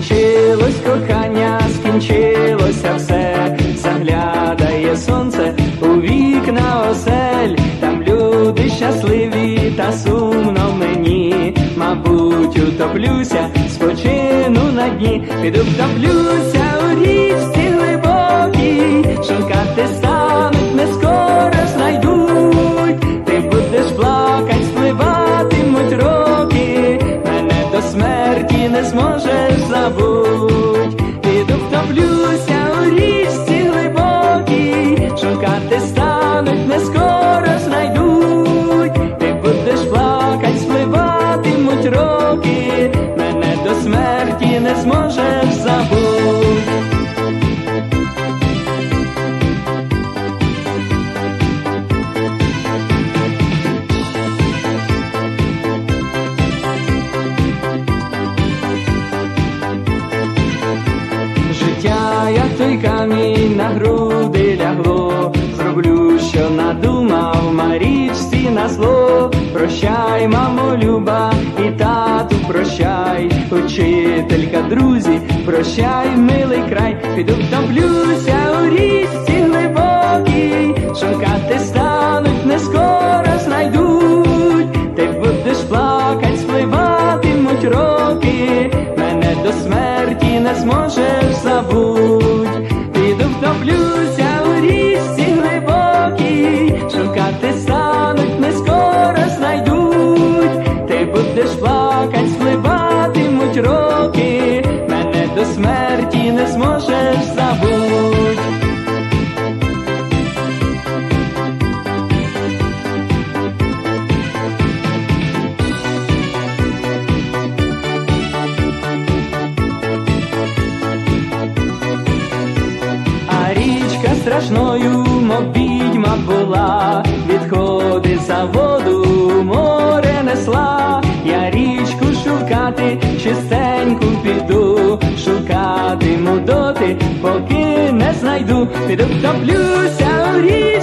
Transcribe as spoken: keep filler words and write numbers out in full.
скінчилось кохання, скінчилося все, заглядає сонце у вікна осель, там люди щасливі, та сумно мені, мабуть, утоплюся, спочину на дні, піду втоплюся у річці глибокій, шукати стануть, не скоро знайдуть, ти будеш плакать, спливатимуть роки, мене до смерті не зможеш забудь, піду втоплюся у річці глибокій, шукати стануть, не скоро знайдуть, ти будеш плакать, спливатимуть роки, мене до смерті не зможеш забудь. Життя, як той камінь, на груди лягло, зроблю, що надумав, Марічці на зло. Прощай, мамо люба, і тату прощай, учителька, друзі, прощай, милий край, піду втоплюся у річці глибокій, шукати стануть, не скоро знайдуть, ти будеш плакать, спливатимуть роки, мене до смерті не зможеш забудь, піду втоплюся у річці глибокій, шукати стануть, не скоро знайдуть, ти будеш плакать, спливатимуть роки, мене до смерті не зможеш забудь. Страшною, мов відьма була, відходи за воду море несла. Я річку шукати, чистеньку піду, шукатиму доти, поки не знайду, піду втоплюся у річці